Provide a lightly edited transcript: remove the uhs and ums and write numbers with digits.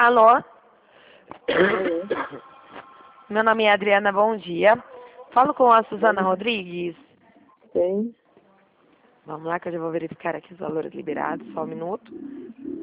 Alô? Alô? Meu nome é Adriana, bom dia. Falo com a Suzana Rodrigues. Tem? Vamos lá que eu já vou verificar aqui os valores liberados, só um minuto.